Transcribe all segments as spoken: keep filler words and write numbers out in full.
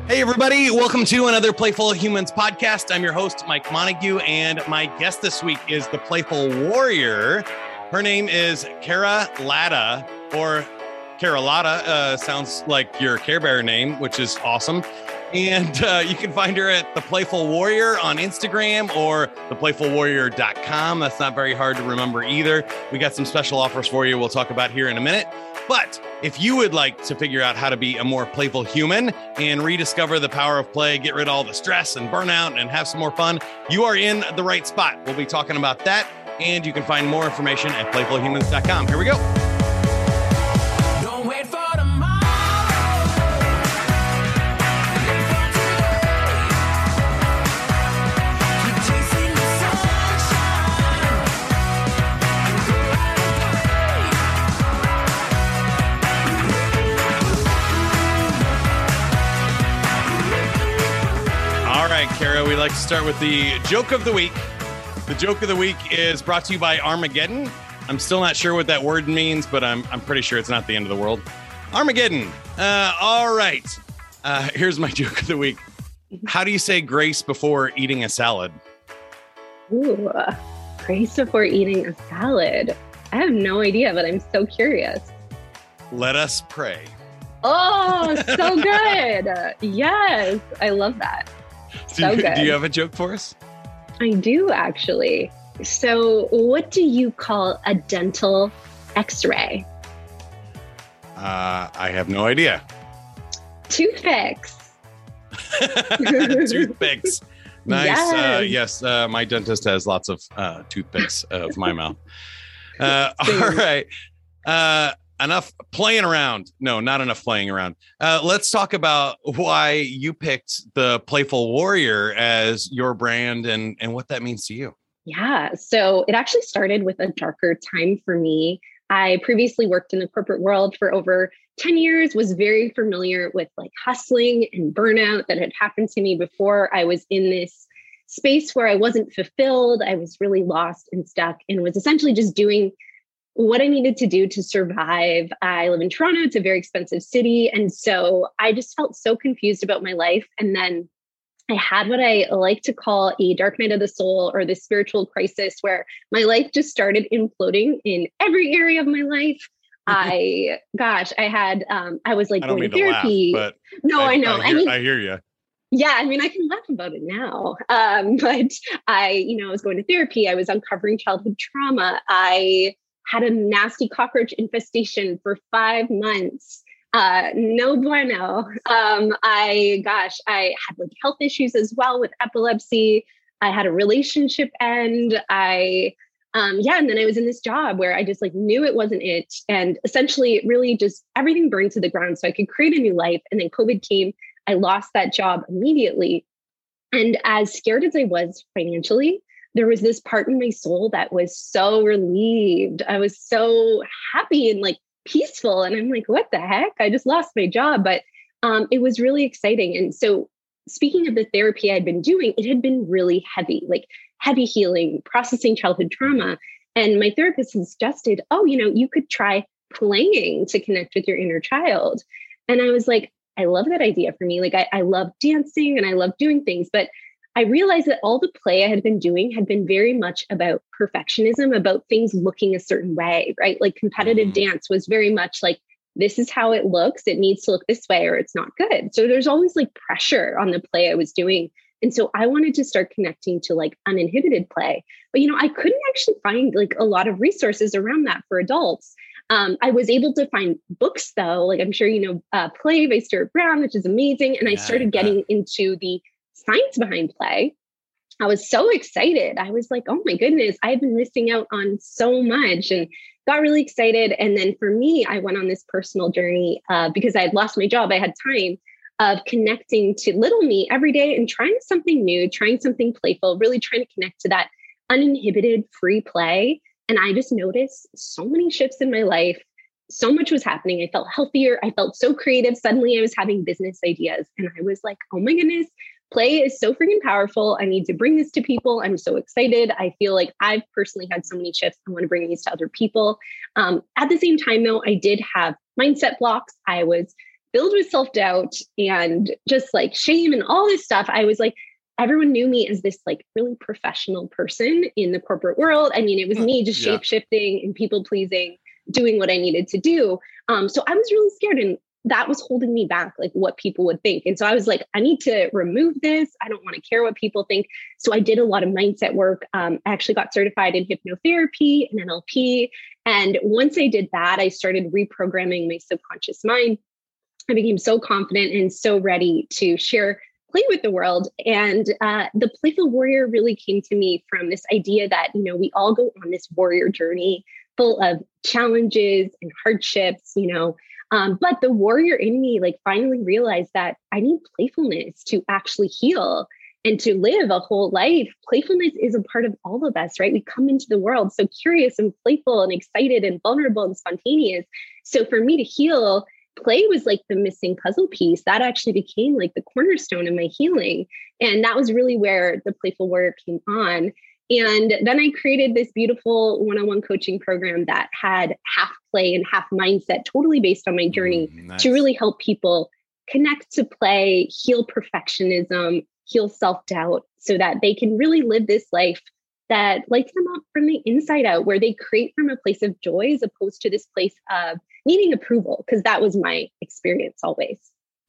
Hey, everybody. Welcome to another Playful Humans podcast. I'm your host, Mike Montague, and my guest this week is the Playful Warrior. Her name is Cara Latta, or Carolata. Uh, sounds like your Care Bear name, which is awesome. And uh, you can find her at The Playful Warrior on Instagram or the playful warrior dot com. That's not very hard to remember either. We got some special offers for you we'll talk about here in a minute. But if you would like to figure out how to be a more playful human and rediscover the power of play, get rid of all the stress and burnout and have some more fun, you are in the right spot. We'll be talking about that. And you can find more information at playful humans dot com. Here we go. All right, Cara, we like to start with the joke of the week. The joke of the week is brought to you by Armageddon. I'm still not sure what that word means, but I'm I'm pretty sure it's not the end of the world. Armageddon. Uh, all right. Uh, here's my joke of the week. How do you say grace before eating a salad? Ooh, grace before eating a salad. I have no idea, but I'm so curious. Let us pray. Oh, so good. Yes, I love that. Do, So you, good. do you have a joke for us? I do, actually. So what do you call a dental x-ray? Uh, I have no idea. Toothpicks. Toothpicks. Nice. Yes. Uh, yes, uh, my dentist has lots of uh, toothpicks of my mouth. Uh, all right. Uh, enough playing around. No, not enough playing around. Uh, let's talk about why you picked the Playful Warrior as your brand and, and what that means to you. Yeah. So it actually started with a darker time for me. I previously worked in the corporate world for over ten years, was very familiar with like hustling and burnout that had happened to me before I was in this space where I wasn't fulfilled. I was really lost and stuck and was essentially just doing what I needed to do to survive. I live in Toronto. It's a very expensive city. And so I just felt so confused about my life. And then I had what I like to call a dark night of the soul or this spiritual crisis where my life just started imploding in every area of my life. I, gosh, I had, um, I was like I don't going mean to therapy. To laugh, but no, I, I know. I I, hear, mean, I hear you. yeah, I mean, I can laugh about it now. Um, but I, you know, I was going to therapy. I was uncovering childhood trauma. I had a nasty cockroach infestation for five months. Uh, no bueno. Um, I, gosh, I had like health issues as well with epilepsy. I had a relationship end. I, um, yeah. And then I was in this job where I just like knew it wasn't it. And essentially it really just everything burned to the ground so I could create a new life. And then COVID came. I lost that job immediately. And as scared as I was financially, there was this part in my soul that was so relieved. I was so happy and like peaceful. And I'm like, what the heck? I just lost my job. But um, it was really exciting. And so speaking of the therapy I'd been doing, it had been really heavy, like heavy healing, processing childhood trauma. And my therapist had suggested, oh, you know, you could try playing to connect with your inner child. And I was like, I love that idea for me. Like I, I love dancing and I love doing things, but I realized that all the play I had been doing had been very much about perfectionism, about things looking a certain way, right? Like competitive Mm-hmm. dance was very much like, this is how it looks. It needs to look this way or it's not good. So there's always like pressure on the play I was doing. And so I wanted to start connecting to like uninhibited play. But, you know, I couldn't actually find like a lot of resources around that for adults. Um, I was able to find books though, like I'm sure, you know, uh, Play by Stuart Brown, which is amazing. And I Yeah, started I bet. getting into the science behind play. I was so excited. I was like, oh my goodness, I've been missing out on so much and got really excited. And then for me, I went on this personal journey uh, because I had lost my job. I had time of connecting to little me every day and trying something new, trying something playful, really trying to connect to that uninhibited free play. And I just noticed so many shifts in my life. So much was happening. I felt healthier. I felt so creative. Suddenly I was having business ideas and I was like, oh my goodness, play is so freaking powerful. I need to bring this to people. I'm so excited. I feel like I've personally had so many shifts. I want to bring these to other people. Um, at the same time though, I did have mindset blocks. I was filled with self-doubt and just like shame and all this stuff. I was like, everyone knew me as this like really professional person in the corporate world. I mean, it was me just Yeah. shape-shifting and people pleasing, doing what I needed to do. Um, so I was really scared, and that was holding me back, like what people would think. And so I was like, I need to remove this. I don't want to care what people think. So I did a lot of mindset work. Um, I actually got certified in hypnotherapy and N L P. And once I did that, I started reprogramming my subconscious mind. I became so confident and so ready to share play with the world. And uh, the Playful Warrior really came to me from this idea that, you know, we all go on this warrior journey full of challenges and hardships, you know, um, but the warrior in me, like, finally realized that I need playfulness to actually heal and to live a whole life. Playfulness is a part of all of us, right? We come into the world so curious and playful and excited and vulnerable and spontaneous. So for me to heal, play was like the missing puzzle piece that actually became like the cornerstone of my healing. And that was really where the Playful Warrior came on. And then I created this beautiful one-on-one coaching program that had half play and half mindset, totally based on my journey, Mm, nice. to really help people connect to play, heal perfectionism, heal self-doubt, so that they can really live this life that lights them up from the inside out, where they create from a place of joy as opposed to this place of needing approval, because that was my experience always.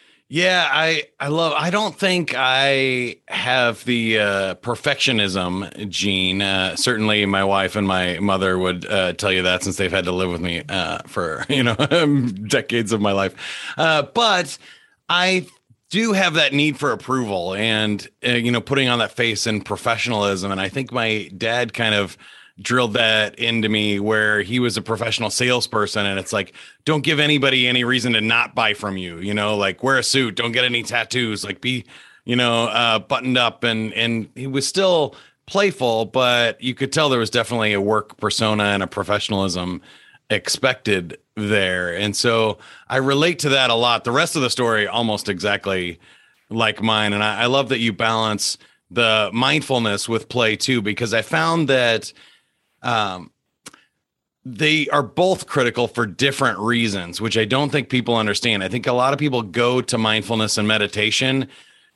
Yeah, I I love. I don't think I have the uh, perfectionism gene. Uh, certainly, my wife and my mother would uh, tell you that, since they've had to live with me uh, for you know decades of my life. Uh, but I do have that need for approval, and uh, you know, putting on that face and professionalism. And I think my dad kind of drilled that into me, where he was a professional salesperson, and it's like, don't give anybody any reason to not buy from you, you know, like, wear a suit, don't get any tattoos, like, be, you know, uh, buttoned up. And, and he was still playful, but you could tell there was definitely a work persona and a professionalism expected there. And so I relate to that a lot. The rest of the story, almost exactly like mine. And I, I love that you balance the mindfulness with play too, because I found that Um, they are both critical for different reasons, which I don't think people understand. I think a lot of people go to mindfulness and meditation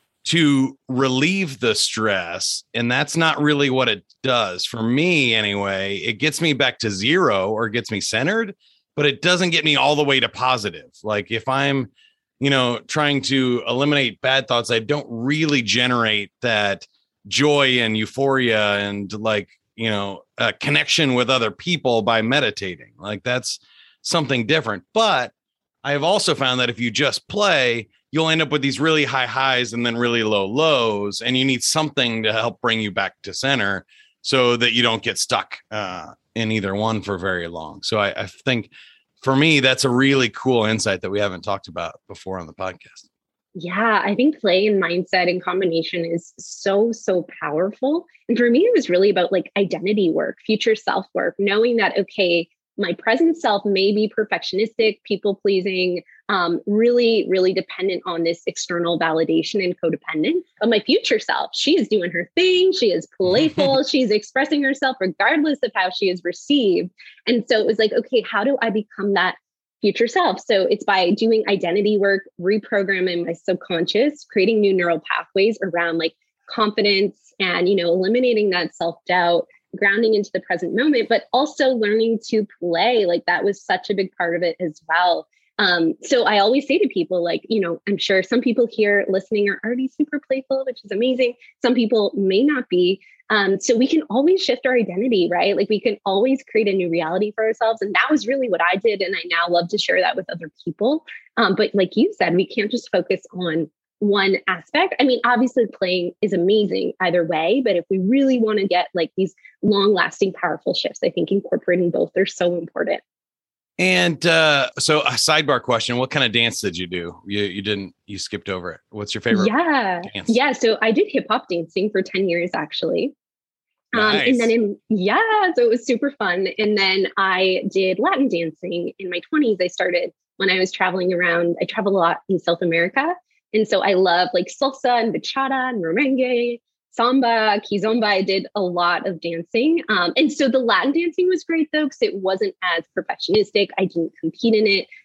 to relieve the stress, and that's not really what it does. For me, anyway, it gets me back to zero or gets me centered, but it doesn't get me all the way to positive. Like, if I'm, you know, trying to eliminate bad thoughts, I don't really generate that joy and euphoria and, like, you know, a connection with other people by meditating. Like, that's something different. But I have also found that if you just play, you'll end up with these really high highs and then really low lows, and you need something to help bring you back to center so that you don't get stuck uh, in either one for very long. So I, I think for me, that's a really cool insight that we haven't talked about before on the podcast. Yeah, I think play and mindset in combination is so, so powerful. And for me, it was really about like identity work, future self work, knowing that, okay, my present self may be perfectionistic, people pleasing, um, really, really dependent on this external validation and codependent. But my future self, she is doing her thing. She is playful. She's expressing herself regardless of how she is received. And so it was like, okay, how do I become that future self? So it's by doing identity work, reprogramming my subconscious, creating new neural pathways around like confidence and, you know, eliminating that self-doubt, grounding into the present moment, but also learning to play. Like, that was such a big part of it as well. Um, so I always say to people, like, you know, I'm sure some people here listening are already super playful, which is amazing. Some people may not be. Um, so we can always shift our identity, right? Like, we can always create a new reality for ourselves. And that was really what I did. And I now love to share that with other people. Um, but like you said, we can't just focus on one aspect. I mean, obviously playing is amazing either way, but if we really want to get like these long lasting, powerful shifts, I think incorporating both are so important. And uh, so a sidebar question, what kind of dance did you do? You you didn't, you skipped over it. What's your favorite Yeah. dance? Yeah. So I did hip hop dancing for ten years, actually. Um, Nice. and then in, yeah, so it was super fun. And then I did Latin dancing in my twenties. I started when I was traveling around. I travel a lot in South America. And so I love like salsa and bachata and merengue, samba, kizomba. I did a lot of dancing. Um, and so the Latin dancing was great though, because it wasn't as perfectionistic. I didn't compete in it.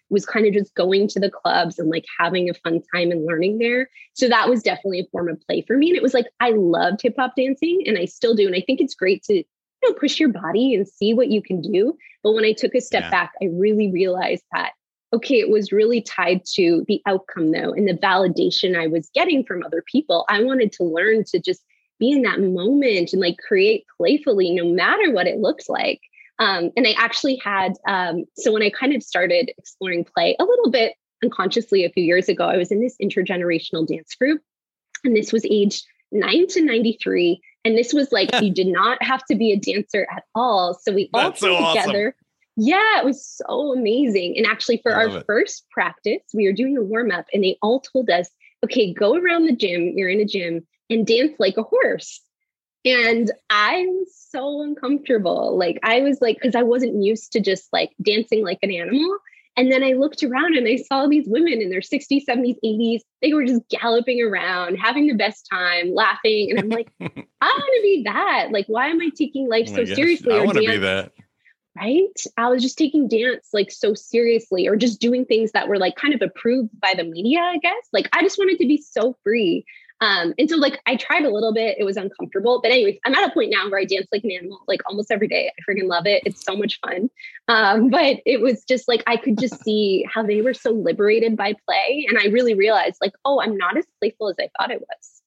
was kind of just going to the clubs and like having a fun time and learning there. So that was definitely a form of play for me. And it was like, I loved hip hop dancing and I still do. And I think it's great to, you know, push your body and see what you can do. But when I took a step yeah. back, I really realized that, okay, it was really tied to the outcome though, and the validation I was getting from other people. I wanted to learn to just be in that moment and like create playfully, no matter what it looks like. Um, and I actually had, um, so when I kind of started exploring play a little bit unconsciously a few years ago, I was in this intergenerational dance group, and this was age nine to ninety-three. And this was like, you did not have to be a dancer at all. So we all That's came so together. Awesome. Yeah, it was so amazing. And actually for our it. first practice, we were doing a warm up and they all told us, okay, go around the gym. You're in a gym and dance like a horse. And I was so uncomfortable. Like I was like, because I wasn't used to just like dancing like an animal. And then I looked around and I saw these women in their sixties, seventies, eighties. They were just galloping around, having the best time, laughing. And I'm like, I want to be that. Like, why am I taking life oh so gosh. seriously? I or want to dance? be that. Right? I was just taking dance like so seriously, or just doing things that were like kind of approved by the media, I guess. Like I just wanted to be so free. Um, and so like I tried a little bit, it was uncomfortable, but anyways, I'm at a point now where I dance like an animal, like almost every day. I freaking love it. It's so much fun. Um, but it was just like, I could just see how they were so liberated by play. And I really realized like, oh, I'm not as playful as I thought I was.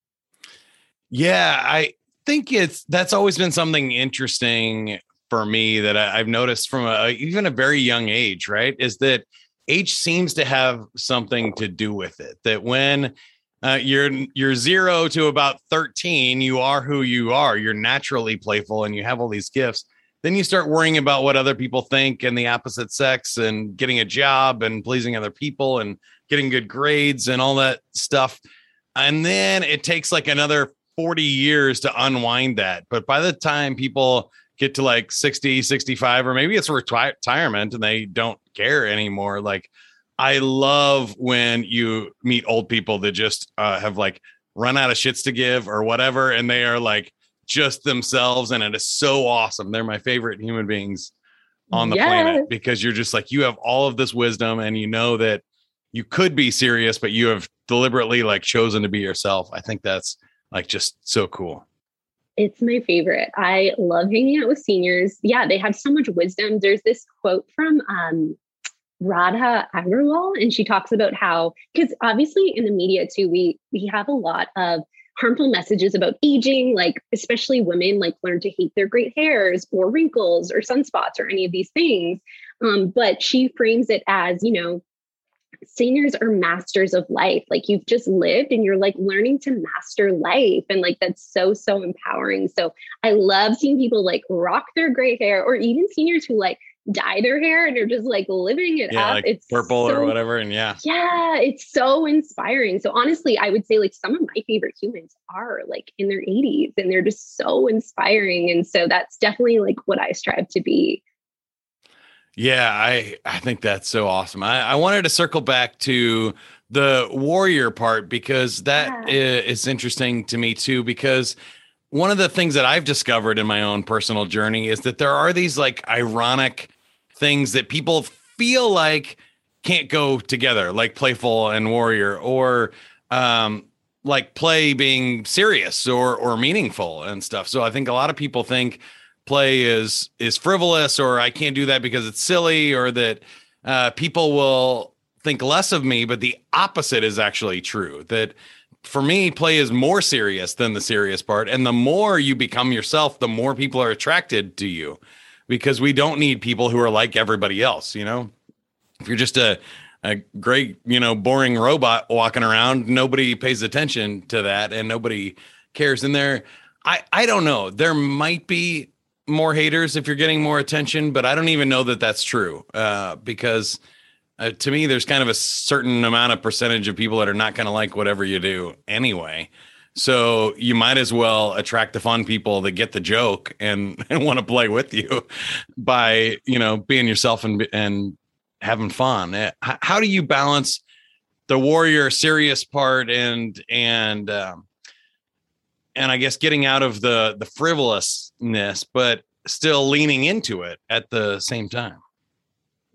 Yeah, I think it's, that's always been something interesting for me that I, I've noticed from a, even a very young age, right? Is that age seems to have something to do with it. That when uh, you're you're zero to about thirteen, you are who you are. You're naturally playful and you have all these gifts. Then you start worrying about what other people think and the opposite sex and getting a job and pleasing other people and getting good grades and all that stuff. And then it takes like another forty years to unwind that. But by the time people get to like sixty, sixty-five, or maybe it's reti- retirement and they don't care anymore. Like, I love when you meet old people that just uh, have like run out of shits to give or whatever. And they are like just themselves. And it is so awesome. They're my favorite human beings on the yes. planet, because you're just like, you have all of this wisdom and you know that you could be serious, but you have deliberately like chosen to be yourself. I think that's like just so cool. It's my favorite. I love hanging out with seniors. Yeah, they have so much wisdom. There's this quote from um, Radha Agarwal, and she talks about how, because obviously in the media too, we we have a lot of harmful messages about aging, like especially women like learn to hate their great hairs or wrinkles or sunspots or any of these things. Um, but she frames it as, you know, seniors are masters of life. Like you've just lived and you're like learning to master life. And like, that's so, so empowering. So I love seeing people like rock their gray hair, or even seniors who like dye their hair and are just like living it yeah, up. Like it's purple so, or whatever. And yeah. Yeah, it's so inspiring. So honestly, I would say like some of my favorite humans are like in their eighties and they're just so inspiring. And so that's definitely like what I strive to be. Yeah, I, I think that's so awesome. I, I wanted to circle back to the warrior part, because that yeah. is interesting to me too, because one of the things that I've discovered in my own personal journey is that there are these like ironic things that people feel like can't go together, like playful and warrior, or um, like play being serious or or meaningful and stuff. So I think a lot of people think play is is frivolous, or I can't do that because it's silly, or that uh, people will think less of me. But the opposite is actually true. That for me, play is more serious than the serious part. And the more you become yourself, the more people are attracted to you, because we don't need people who are like everybody else. You know, if you're just a, a great, you know, boring robot walking around, nobody pays attention to that and nobody cares. And there, I, I don't know, there might be more haters if you're getting more attention, but I don't even know that that's true, uh, because uh, to me, there's kind of a certain amount of percentage of people that are not going to like whatever you do anyway. So you might as well attract the fun people that get the joke and, and want to play with you by, you know, being yourself and, and having fun. How, how do you balance the warrior serious part and, and, um, and I guess getting out of the, the frivolousness, but still leaning into it at the same time?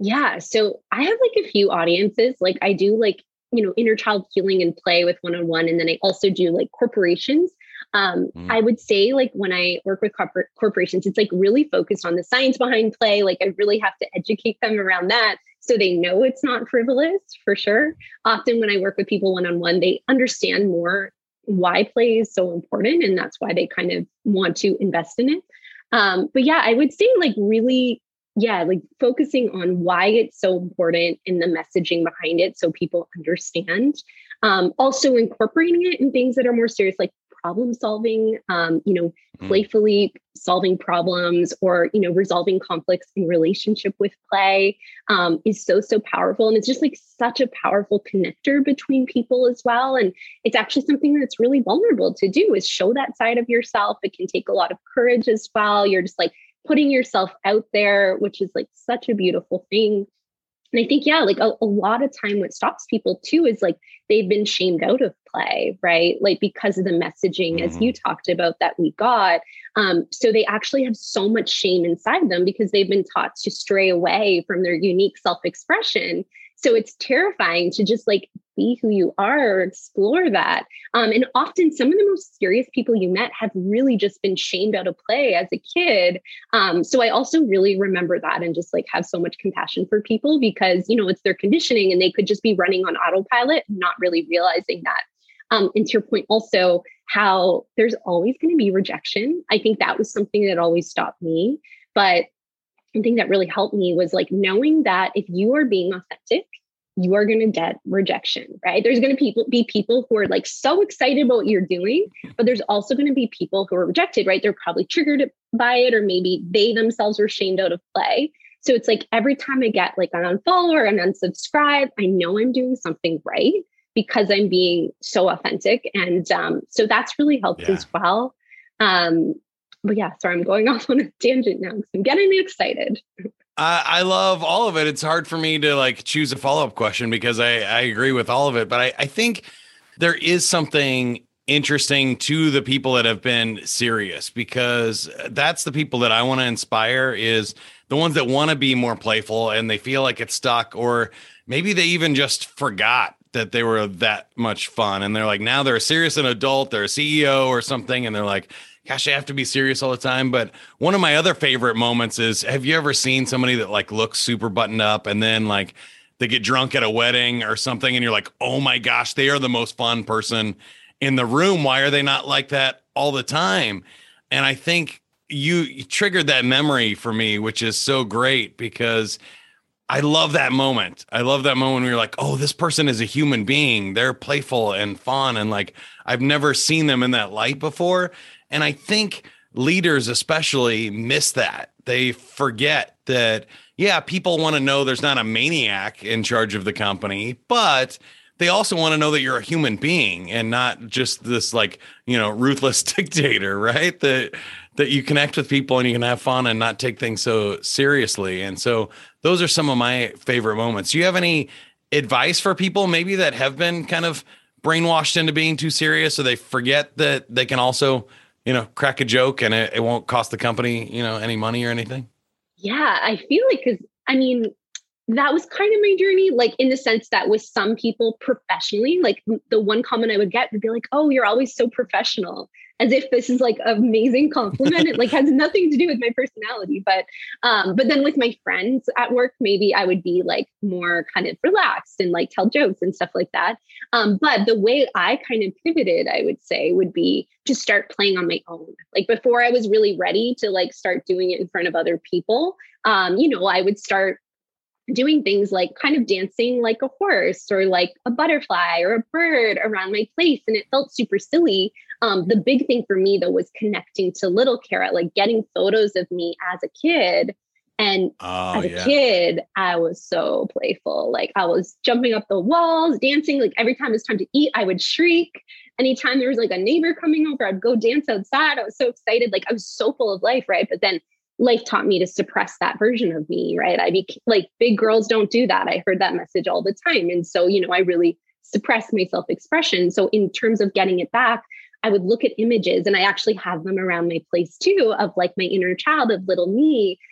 Yeah. So I have like a few audiences. Like I do like, you know, inner child healing and play with one-on-one. And then I also do like corporations. Um, Mm. I would say like when I work with corpor- corporations, it's like really focused on the science behind play. Like I really have to educate them around that so they know it's not frivolous for sure. Often when I work with people one-on-one, they understand more why play is so important. And that's why they kind of want to invest in it. Um, but yeah, I would say like really yeah, like focusing on why it's so important and the messaging behind it so people understand. Um, also incorporating it in things that are more serious, like problem solving, um, you know, Mm. playfully solving problems or, you know, resolving conflicts in relationship with play um, is so, so powerful. And it's just like such a powerful connector between people as well. And it's actually something that's really vulnerable to do is show that side of yourself. It can take a lot of courage as well. You're just like, putting yourself out there, which is like such a beautiful thing. And I think, yeah, like a, a lot of time what stops people too is like they've been shamed out of play, right? Like because of the messaging, Mm-hmm. as you talked about, that we got. Um, so they actually have so much shame inside them because they've been taught to stray away from their unique self-expression. So it's terrifying to just like be who you are or explore that. Um, and often some of the most serious people you met have really just been shamed out of play as a kid. Um, so I also really remember that and just like have so much compassion for people because, you know, it's their conditioning and they could just be running on autopilot, not really realizing that. Um, and to your point also, how there's always going to be rejection. I think that was something that always stopped me. But one thing that really helped me was like knowing that if you are being authentic, you are going to get rejection, right? There's going to people, be people who are like so excited about what you're doing, but there's also going to be people who are rejected, right? They're probably triggered by it, or maybe they themselves were shamed out of play. So it's like every time I get like an unfollow or an unsubscribe, I know I'm doing something right because I'm being so authentic. And um, so that's really helped Yeah. as well. Um, but yeah, sorry, I'm going off on a tangent now because I'm getting excited. I, I love all of it. It's hard for me to like choose a follow-up question because I, I agree with all of it. But I, I think there is something interesting to the people that have been serious because that's the people that I want to inspire is the ones that want to be more playful and they feel like it's stuck, or maybe they even just forgot that they were that much fun. And they're like, now they're a serious an adult, they're a C E O or something. And they're like, gosh, I have to be serious all the time. But one of my other favorite moments is, have you ever seen somebody that like looks super buttoned up and then like they get drunk at a wedding or something and you're like, oh my gosh, they are the most fun person in the room. Why are they not like that all the time? And I think you, you triggered that memory for me, which is so great because I love that moment. I love that moment where you're like, oh, this person is a human being. They're playful and fun. And like, I've never seen them in that light before. And I think leaders especially miss that. They forget that, yeah, people want to know there's not a maniac in charge of the company, but they also want to know that you're a human being and not just this like, you know, ruthless dictator, right? That that you connect with people and you can have fun and not take things so seriously. And so those are some of my favorite moments. Do you have any advice for people maybe that have been kind of brainwashed into being too serious so they forget that they can also, you know, crack a joke and it, it won't cost the company, you know, any money or anything? Yeah, I feel like, because I mean, that was kind of my journey, like in the sense that with some people professionally, like the one comment I would get would be like, oh, you're always so professional, as if this is like an amazing compliment. It like has nothing to do with my personality. But um, but then with my friends at work, maybe I would be like more kind of relaxed and like tell jokes and stuff like that. Um, but the way I kind of pivoted, I would say, would be to start playing on my own. Like before I was really ready to like start doing it in front of other people, um, you know, I would start doing things like kind of dancing like a horse or like a butterfly or a bird around my place. And it felt super silly. Um, the big thing for me, though, was connecting to little Kara, like getting photos of me as a kid. And Oh, as a yeah. kid, I was so playful. Like I was jumping up the walls, dancing. Like every time it was time to eat, I would shriek. Anytime there was like a neighbor coming over, I'd go dance outside. I was so excited. Like I was so full of life, right? But then life taught me to suppress that version of me, right? I be like, big girls don't do that. I heard that message all the time. And so, you know, I really suppressed my self-expression. So in terms of getting it back, I would look at images, and I actually have them around my place too, of like my inner child, of little me.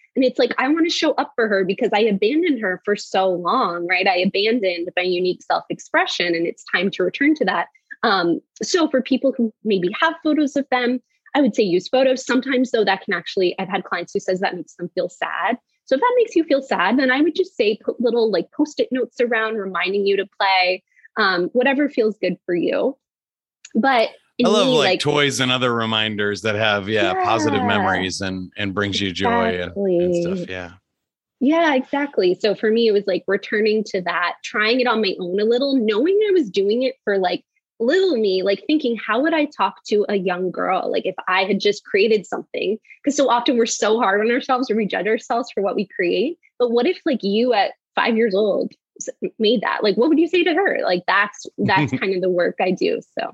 And it's like, I want to show up for her because I abandoned her for so long, right? I abandoned my unique self-expression, and it's time to return to that. Um, so for people who maybe have photos of them, I would say use photos. Sometimes though, that can actually, I've had clients who says that makes them feel sad. So if that makes you feel sad, then I would just say put little like post-it notes around reminding you to play, um, whatever feels good for you. But I love me, like, like toys and other reminders that have, yeah, yeah. positive memories and, and brings you joy exactly. and, and stuff. Yeah. Yeah, exactly. So for me, it was like returning to that, trying it on my own a little, knowing I was doing it for like little me, like thinking, how would I talk to a young girl? Like if I had just created something, because so often we're so hard on ourselves or we judge ourselves for what we create. But what if like you at five years old made that? Like, what would you say to her? Like, that's, that's kind of the work I do. So.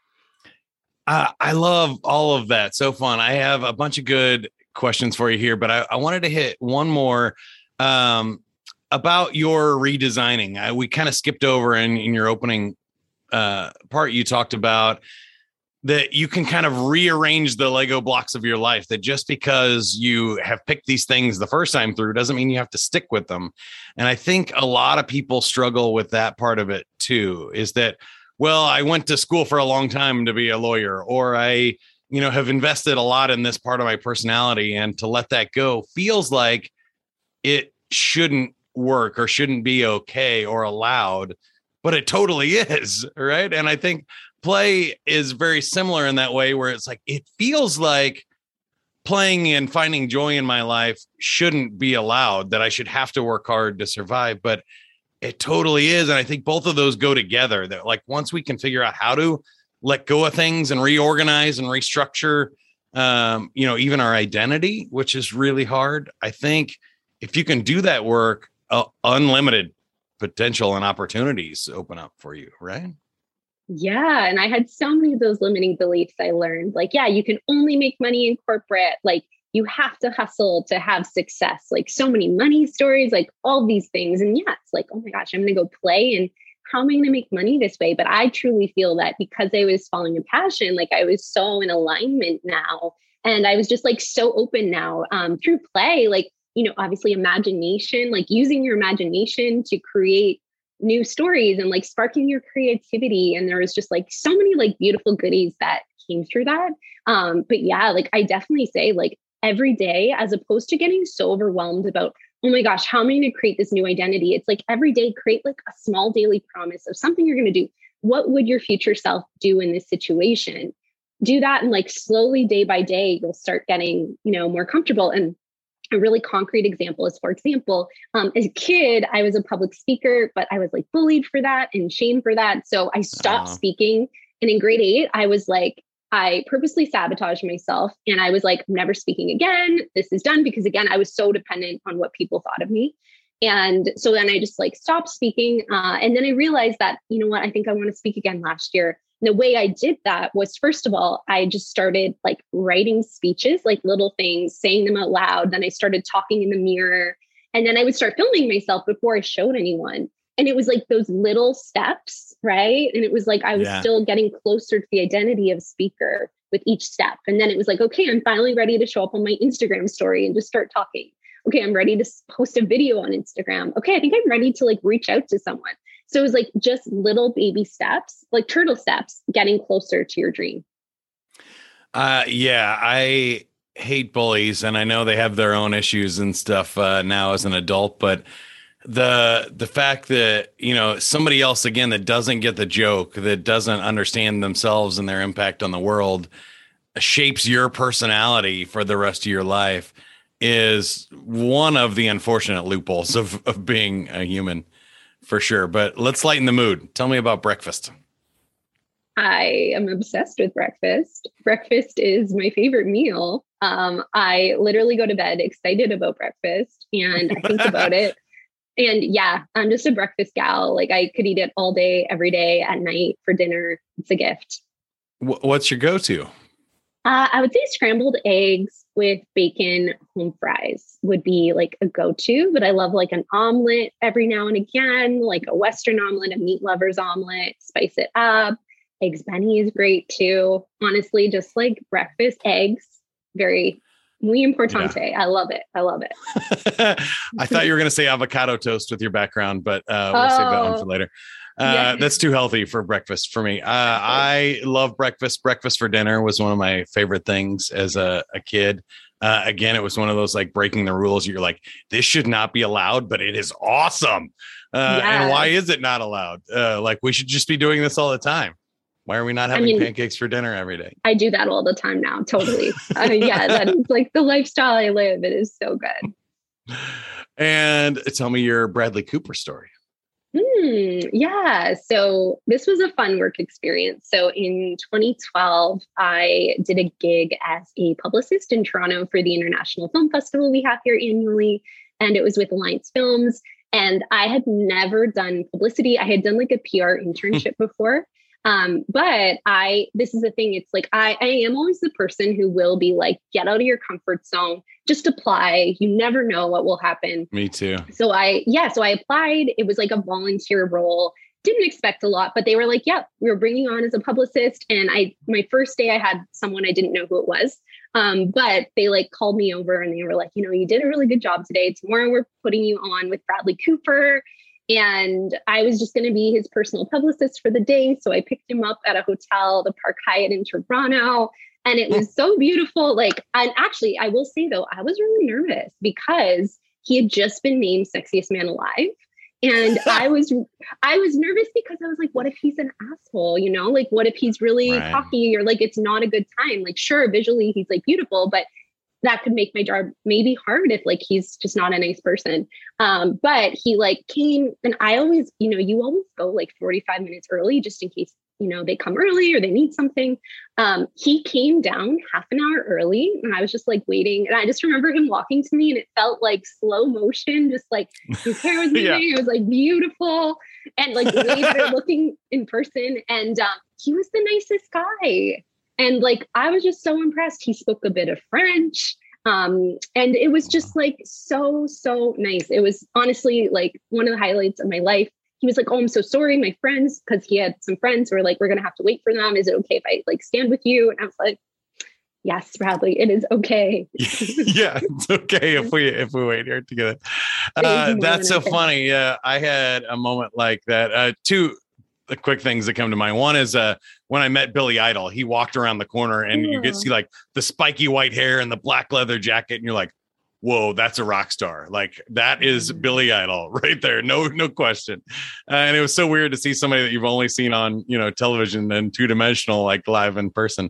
Uh, I love all of that. So fun. I have a bunch of good questions for you here, but I, I wanted to hit one more um, about your redesigning. I, we kind of skipped over in, in your opening uh, part. You talked about that you can kind of rearrange the Lego blocks of your life, that just because you have picked these things the first time through doesn't mean you have to stick with them. And I think a lot of people struggle with that part of it too, is that, well, I went to school for a long time to be a lawyer, or I, you know, have invested a lot in this part of my personality, and to let that go feels like it shouldn't work or shouldn't be okay or allowed, but it totally is, right? And I think play is very similar in that way, where it's like, it feels like playing and finding joy in my life shouldn't be allowed, that I should have to work hard to survive, but it totally is. And I think both of those go together, that like, once we can figure out how to let go of things and reorganize and restructure, um, you know, even our identity, which is really hard. I think if you can do that work, uh, unlimited potential and opportunities open up for you, right? Yeah. And I had so many of those limiting beliefs I learned. Like, yeah, you can only make money in corporate. Like, you have to hustle to have success. Like, so many money stories, like all these things. And yeah, it's like, oh my gosh, I'm going to go play. And how am I going to make money this way? But I truly feel that because I was following a passion, like I was so in alignment now. And I was just like so open now um, through play, like, you know, obviously imagination, like using your imagination to create new stories and like sparking your creativity. And there was just like so many like beautiful goodies that came through that. Um, but yeah, like I definitely say like every day, as opposed to getting so overwhelmed about, oh my gosh, how am I going to create this new identity? It's like every day, create like a small daily promise of something you're going to do. What would your future self do in this situation? Do that. And like slowly day by day, you'll start getting, you know, more comfortable. And a really concrete example is, for example, um, as a kid, I was a public speaker, but I was like bullied for that and shamed for that. So I stopped uh-huh. speaking. And in grade eight, I was like, I purposely sabotaged myself. And I was like, I'm never speaking again. This is done. Because again, I was so dependent on what people thought of me. And so then I just like stopped speaking. Uh, and then I realized that, you know what, I think I want to speak again last year. And the way I did that was, first of all, I just started like writing speeches, like little things, saying them out loud. Then I started talking in the mirror. And then I would start filming myself before I showed anyone. And it was like those little steps, right? And it was like, I was yeah. still getting closer to the identity of speaker with each step. And then it was like, okay, I'm finally ready to show up on my Instagram story and just start talking. Okay, I'm ready to post a video on Instagram. Okay, I think I'm ready to like reach out to someone. So it was like just little baby steps, like turtle steps, getting closer to your dream. Uh, yeah, I hate bullies, and I know they have their own issues and stuff uh, now as an adult, but the the fact that, you know, somebody else, again, that doesn't get the joke, that doesn't understand themselves and their impact on the world, shapes your personality for the rest of your life, is one of the unfortunate loopholes of, of being a human, for sure. But let's lighten the mood. Tell me about breakfast. I am obsessed with breakfast. Breakfast is my favorite meal. Um, I literally go to bed excited about breakfast, and I think about it. And yeah, I'm just a breakfast gal. Like I could eat it all day, every day, at night, for dinner. It's a gift. What's your go-to? Uh, I would say scrambled eggs with bacon, home fries would be like a go-to, but I love like an omelet every now and again, like a Western omelet, a meat lover's omelet, spice it up. Eggs Benny is great too. Honestly, just like breakfast eggs, very, Muy importante. Yeah. I love it. I love it. I thought you were going to say avocado toast with your background, but uh, we'll oh, save that one for later. Uh, yeah. That's too healthy for breakfast for me. Uh, I love breakfast. Breakfast for dinner was one of my favorite things as a, a kid. Uh, again, it was one of those like breaking the rules. You're like, this should not be allowed, but it is awesome. Uh, yes. And why is it not allowed? Uh, like we should just be doing this all the time. Why are we not having I mean, pancakes for dinner every day? I do that all the time now. Totally. uh, yeah, that is like the lifestyle I live. It is so good. And tell me your Bradley Cooper story. Hmm, yeah. So this was a fun work experience. So in twenty twelve, I did a gig as a publicist in Toronto for the International Film Festival we have here annually. And it was with Alliance Films. And I had never done publicity. I had done like a P R internship before. Um, but I, this is the thing. It's like, I, I am always the person who will be like, get out of your comfort zone, just apply. You never know what will happen. Me too. So I, yeah, so I applied. It was like a volunteer role. Didn't expect a lot, but they were like, yeah, we were bringing on as a publicist. And I, my first day I had someone, I didn't know who it was. Um, but they like called me over and they were like, you know, you did a really good job today. Tomorrow we're putting you on with Bradley Cooper. And I was just going to be his personal publicist for the day. So I picked him up at a hotel, the Park Hyatt in Toronto. And it was so beautiful. Like, and actually, I will say, though, I was really nervous because he had just been named Sexiest Man Alive. And I was I was nervous because I was like, what if he's an asshole? You know, like, what if he's really right. cocky or like it's not a good time? Like, sure, visually, he's like beautiful, but that could make my job maybe hard if like he's just not a nice person. Um, but he like came and I always, you know, you always go like forty-five minutes early just in case, you know, they come early or they need something. Um, he came down half an hour early and I was just like waiting. And I just remember him walking to me and it felt like slow motion, just like his hair was moving. Yeah. It was like beautiful and like way better looking in person. And um, he was the nicest guy. And like, I was just so impressed. He spoke a bit of French. Um, and it was just like, so, so nice. It was honestly like one of the highlights of my life. He was like, oh, I'm so sorry, my friends, because he had some friends who were like, we're going to have to wait for them. Is it okay if I like stand with you? And I was like, yes, Bradley, it is okay. Yeah, it's okay if we if we wait here together. Uh, that's so okay. funny. Yeah, I had a moment like that. Uh, two the quick things that come to mind. One is uh, when I met Billy Idol, he walked around the corner and yeah. you get to see like the spiky white hair and the black leather jacket. And you're like, whoa, that's a rock star. Like that is mm-hmm. Billy Idol right there. No, no question. Uh, and it was so weird to see somebody that you've only seen on, you know, television and two dimensional, like live in person.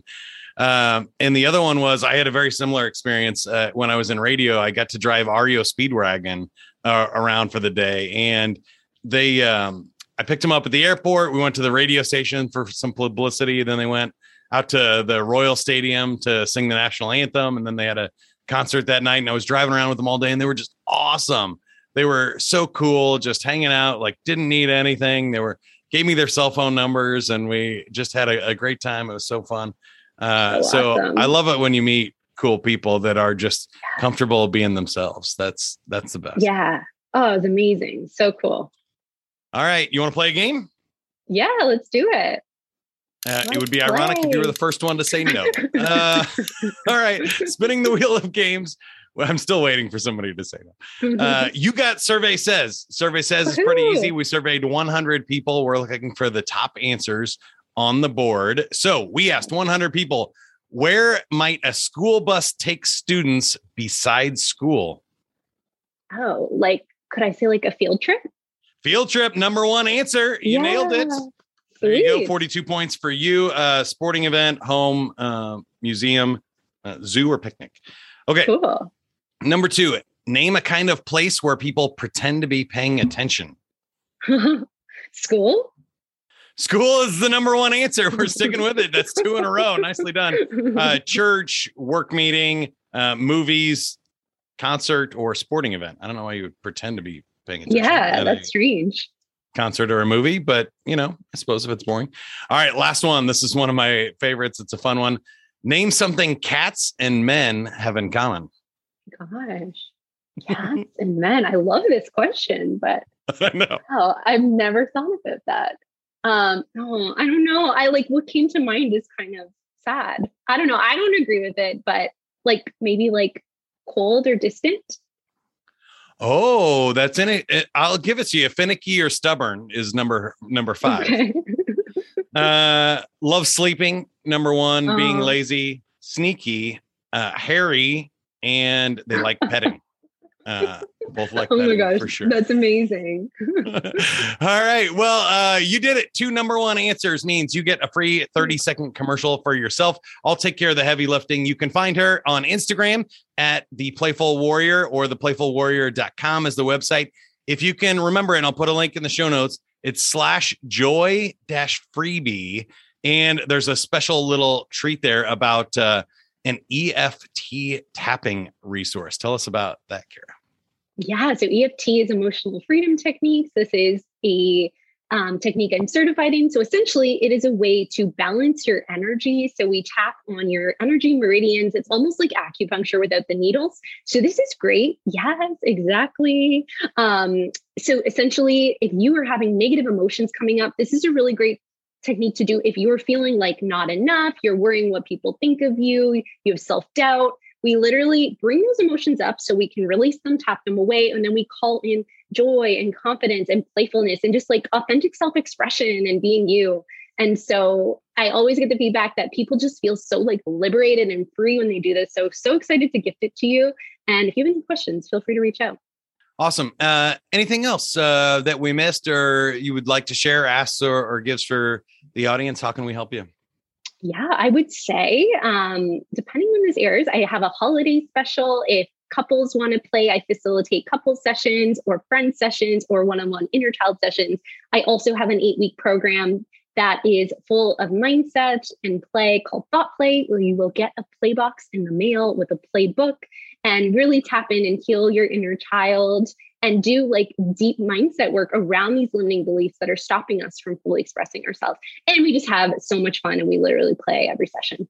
Um, and the other one was, I had a very similar experience uh, when I was in radio. I got to drive R E O Speedwagon uh, around for the day, and they, um, I picked them up at the airport. We went to the radio station for some publicity. Then they went out to the Royal Stadium to sing the national anthem. And then they had a concert that night, and I was driving around with them all day, and they were just awesome. They were so cool, just hanging out, like didn't need anything. They were, gave me their cell phone numbers, and we just had a, a great time. It was so fun. Uh, so, so awesome. I love it when you meet cool people that are just comfortable being themselves. That's, that's the best. Yeah. Oh, it's amazing. So cool. All right. You want to play a game? Yeah, let's do it. Uh, it would be play. ironic if you were the first one to say no. Uh, all right. Spinning the wheel of games. Well, I'm still waiting for somebody to say no. Uh, you got Survey Says. Survey Says is pretty easy. We surveyed one hundred people. We're looking for the top answers on the board. So we asked one hundred people, where might a school bus take students besides school? Oh, like, could I say like a field trip? Field trip, number one answer. You yeah. nailed it. There Sweet. You go. forty-two points for you. Uh, sporting event, home, uh, museum, uh, zoo, or picnic. Okay. Cool. Number two, name a kind of place where people pretend to be paying attention. School? School is the number one answer. We're sticking with it. That's two in a row. Nicely done. Uh, church, work meeting, uh, movies, concert, or sporting event. I don't know why you would pretend to be paying attention. Yeah, that's strange. Concert or a movie, but you know, I suppose if it's boring. All right, last one. This is one of my favorites. It's a fun one. Name something cats and men have in common. Gosh, cats and men. I love this question, but I know. Oh, I've never thought of it that. Um, oh, I don't know. I like what came to mind is kind of sad. I don't know. I don't agree with it, but like maybe like cold or distant. Oh, that's in it. I'll give it to you. Finicky or stubborn is number number five. Okay. uh, love sleeping. Number one, uh, being lazy, sneaky, uh, hairy, and they like petting. Uh, both like oh petting, my gosh, for sure. That's amazing. All right. Well, uh, you did it. Two number one answers means you get a free thirty second commercial for yourself. I'll take care of the heavy lifting. You can find her on Instagram at The Playful Warrior, or the playful warrior dot com is the website. If you can remember, and I'll put a link in the show notes, it's slash joy dash freebie. And there's a special little treat there about uh, an E F T tapping resource. Tell us about that, Kara. Yeah, so E F T is emotional freedom techniques. This is a um, technique I'm certified in. So essentially, it is a way to balance your energy. So we tap on your energy meridians. It's almost like acupuncture without the needles. So this is great. Yes, exactly. Um, so essentially, if you are having negative emotions coming up, this is a really great technique to do if you're feeling like not enough, you're worrying what people think of you, you have self-doubt. We literally bring those emotions up so we can release them, tap them away, and then we call in joy and confidence and playfulness and just like authentic self-expression and being you. And so I always get the feedback that people just feel so like liberated and free when they do this. So, so excited to gift it to you. And if you have any questions, feel free to reach out. Awesome. Uh, anything else uh, that we missed or you would like to share, ask, or, or gives for the audience? How can we help you? Yeah, I would say, um, depending when this airs, I have a holiday special. If couples want to play, I facilitate couple sessions or friend sessions or one-on-one inner child sessions. I also have an eight-week program that is full of mindset and play called Thought Play, where you will get a play box in the mail with a playbook and really tap in and heal your inner child and do like deep mindset work around these limiting beliefs that are stopping us from fully expressing ourselves. And we just have so much fun and we literally play every session.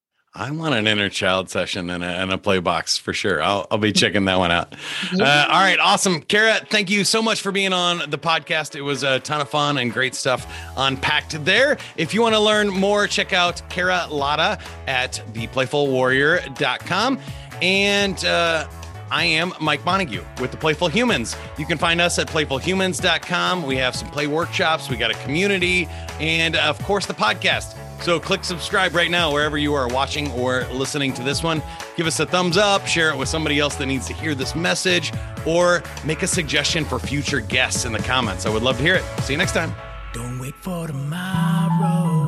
I want an inner child session and a, and a play box for sure. I'll, I'll be checking that one out. Uh, all right. Awesome. Kara, thank you so much for being on the podcast. It was a ton of fun and great stuff unpacked there. If you want to learn more, check out Kara Lada at the playful warrior dot com. And, uh, I am Mike Montague with The Playful Humans. You can find us at playful humans dot com. We have some play workshops. We got a community and, of course, the podcast. So click subscribe right now wherever you are watching or listening to this one. Give us a thumbs up, share it with somebody else that needs to hear this message, or make a suggestion for future guests in the comments. I would love to hear it. See you next time. Don't wait for tomorrow.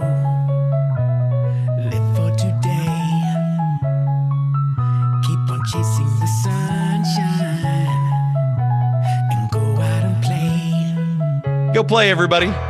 Live for today. Keep on chasing the sunshine and go out and play. Go play, everybody.